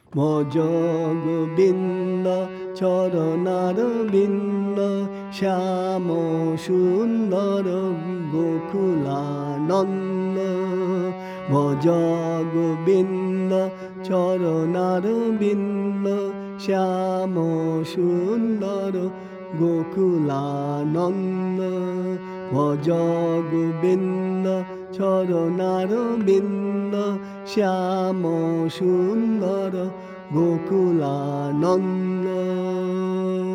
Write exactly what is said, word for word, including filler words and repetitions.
ভজ গোবিন্দ চরণার বিন্দ শ্যাম সুন্দর গোকুলানন্দ ভজ গোবিন্দ চরণার বিন্দ শ্যাম সুন্দর গোকুলানন্দ ভজ গোবিন্দ চরণার বিন্দ শ্যাম সুন্দর গোকুলানন্দ।